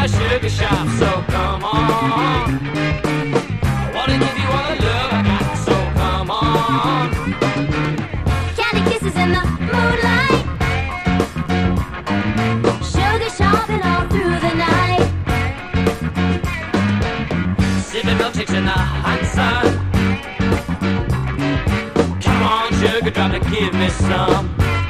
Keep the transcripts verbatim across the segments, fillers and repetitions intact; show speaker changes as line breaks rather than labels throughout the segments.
a sugar shop, so come on. I wanna give you all the love I got, so come on.
Candy kisses in the moonlight, sugar shopping all through the night,
Sipping milkshakes in the hot sun. Come on, sugar drop to give me some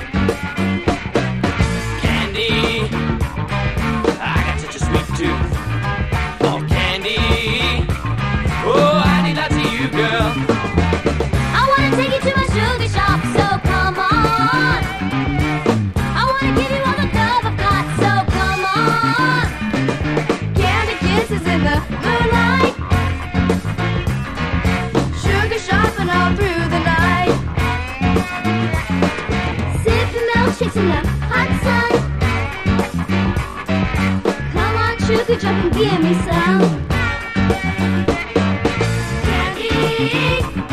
candy. I got such a sweet tooth for candy. Oh, I need lots of you, girl.
I wanna take you to my sugar shop, so come on. I wanna give you all the love I've got, so come on. Candy kisses in the moonlight, sugar shopping all through the night, sipping milkshakes in the hot sun. Come on, sugar drop and give me some candy.